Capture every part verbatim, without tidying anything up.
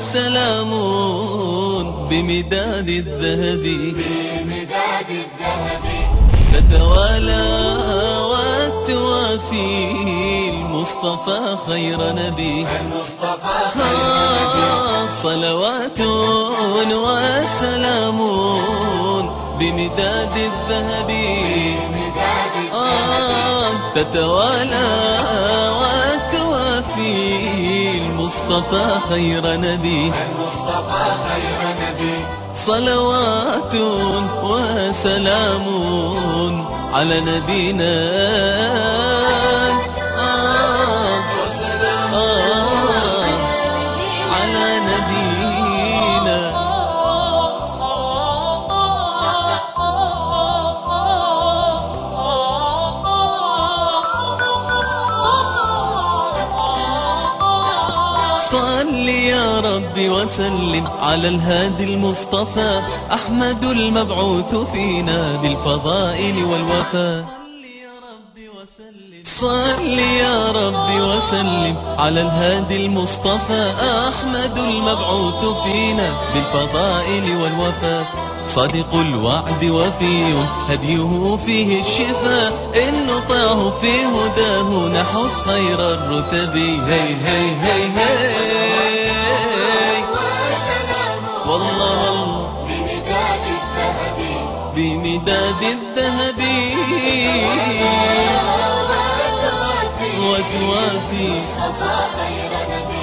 وسلام بمداد الذهب تتوالى وتوافي المصطفى خير نبي صلوات وسلام بمداد الذهب تتوالى وتوافي المصطفى خير نبي صلوات وسلام على نبينا على نبينا صل يا ربي وسلم على الهادي المصطفى أحمد المبعوث فينا بالفضائل والوفاء صل يا ربي وسلم على الهادي المصطفى أحمد المبعوث فينا بالفضائل والوفاء صادق الوعد وفي هديه فيه الشفاء إن نطعه في هداه نحص خير الرتب هي هي هي هي والله بمداد الذهب بمداد الذهب وتوافي مصطفى خير نبي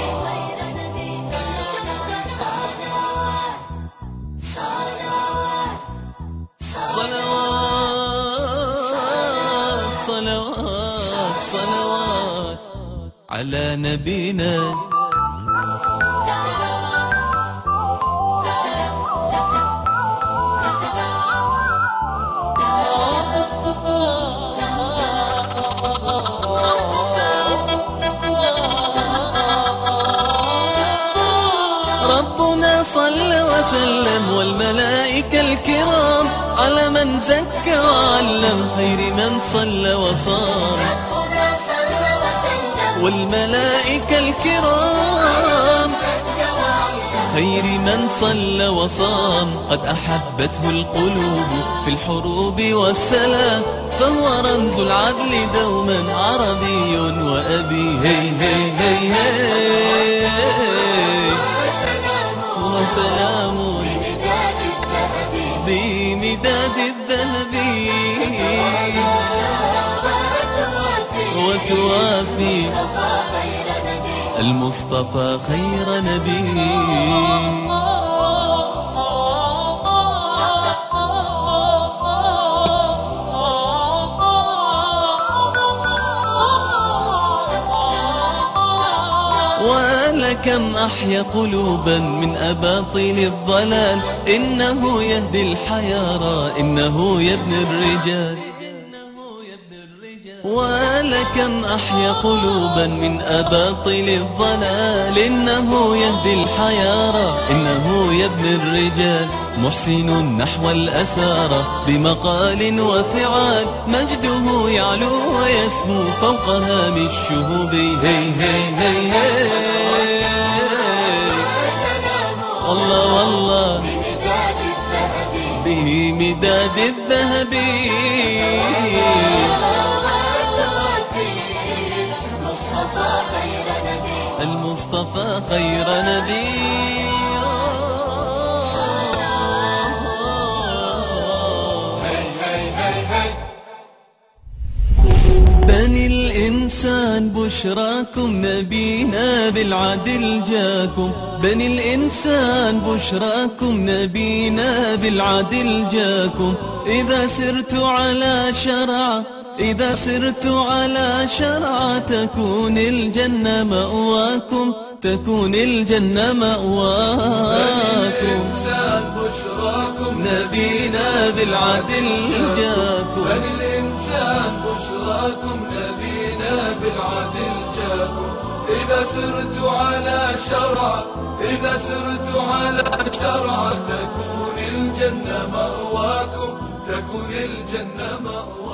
صلوات صلوات صلوات على نبينا ربنا صلى وسلم والملائكة الكرام على من زكى وعلم خير من صلى وصام ربنا صلى وسلم والملائكة الكرام خير من صلى وصام قد أحبته القلوب في الحروب والسلام فهو رمز العدل دوما عربي وأبي هي هي هي هي وسلام بمداد الذهب بمداد الذهب وتوافي المصطفى خير نبي ولكم أحيا قلوبا من أباطيل الضلال إنه يهدي الحيارى إنه يبني الرجال ولكم أحيا قلوبا من أباطيل الضلال إنه يهدي الحيارى إنه يبني الرجال محسن نحو الأسارى بمقال وفعال مجده يعلو ويسمو فوق هام الشهوب هي هي هي هي والله والله بمداد الذهب المصطفى خير نبي بني الإنسان بشراكم نبينا بالعدل جاكم بني الإنسان بشراكم نبينا بالعدل جاكم إذا سرت على شرع إذا سرت على شرع تكون الجنة مأواكم تكون الجنة مأواكم الإنسان بشراكم نبينا بالعدل جاكم بني الإنسان بشراكم نبينا بالعدل جاكم إذا سرت على شرع إذا سرت على شرع تكون الجنة مأواكم تكون الجنة مأواكم